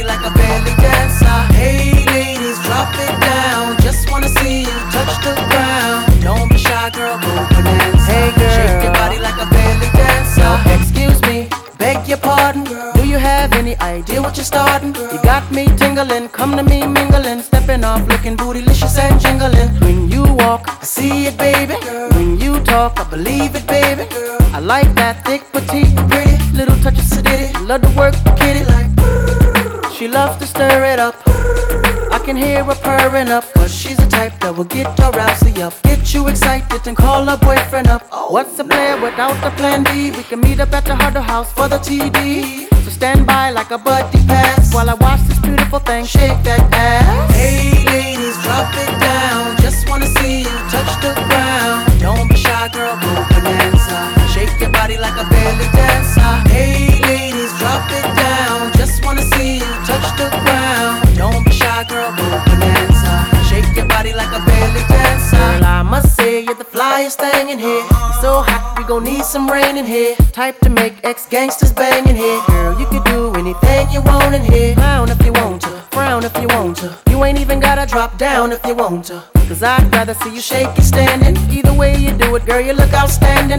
like a belly dancer. Hey ladies, drop it down. Just wanna see you touch the ground. Don't be shy, girl, go bonanza. Hey girl, shake your body like a belly dancer. Excuse me, beg your pardon, girl. Do you have any idea what you're starting? Girl, you got me tingling, come to me mingling, stepping off, looking bootylicious and jingling. When you walk, I see it, baby. Girl, when you talk, I believe it, baby. Girl, I like that thick, petite, pretty, little touch of sedity. Love to work the kitty like. She loves to stir it up. I can hear her purring up, but she's the type that will get her rousey up, get you excited and call her boyfriend up. What's a player without a plan B? We can meet up at the Huddle House for the TD. So stand by like a buddy pass while I watch this beautiful thing shake that ass. Hey ladies, drop it down. Just wanna see you touch the ground. Don't be shy, girl, go bonanza. Shake your body like a belly dancer. Hey ladies, drop it down. Just wanna see you touch the ground. Don't be shy, girl, go bonanza. Shake your body like a belly dancer. Girl, I must say you're the flyest thing in here. You're so hot, we gon' need some rain in here. Type to make ex-gangsters bang in here. Girl, you can do anything you want in here. Clown if you want to, frown if you want to. You ain't even gotta drop down if you want to. Cause I'd rather see you shake it standing. Either way you do it, girl, you look outstanding.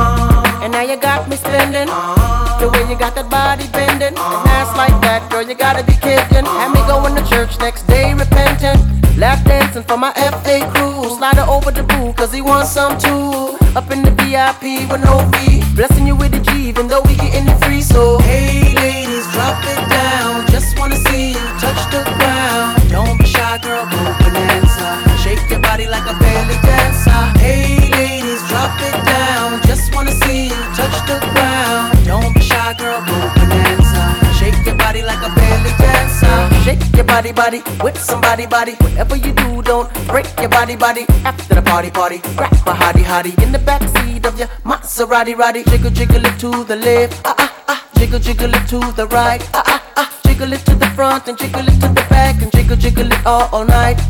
And now you got me spending. The way you got that body bending, and ass like that, girl, you gotta be kidding. Had me going to church next day repentant, lap dancing for my FA crew. Slide her over the pool, cause he wants some too. Up in the VIP with no fee, blessing you with a G, even though we getting it free. So hey ladies, drop it down. Just wanna see you touch the ground. Don't be shy, girl, go bonanza. Shake your body like a belly dancer. Hey ladies, drop it down. Just wanna see you touch the ground. Don't be shy, girl, go bonanza. Shake your body like a belly dancer. Shake your body, body, with somebody, body. Whatever you do, don't break your body, body. After the party, party, grab a hottie, hottie in the backseat of your Maserati, roddy. Jiggle, jiggle it to the left, jiggle, jiggle it to the right, jiggle it to the front and jiggle it to the back and jiggle, jiggle it all night,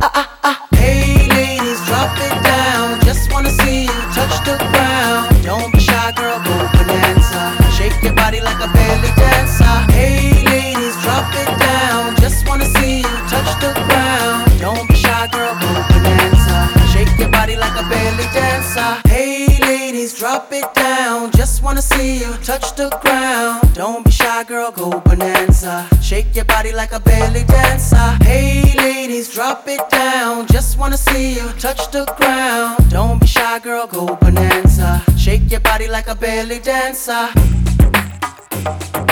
Hey ladies, drop it down. Just wanna see you touch the ground. Don't be shy, girl, go bonanza. Shake your body like a belly dancer. Hey ladies, drop it down. Just wanna see you touch the ground. Don't be shy, girl, go bonanza. Shake your body like a belly dancer. Hey ladies, drop it down. Just wanna see you touch the ground. Don't be shy, girl, go bonanza. Shake your body like a belly dancer. Hey ladies, drop it down. Just wanna see you touch the ground. Don't be shy, girl, go bonanza. Shake your body like a belly dancer.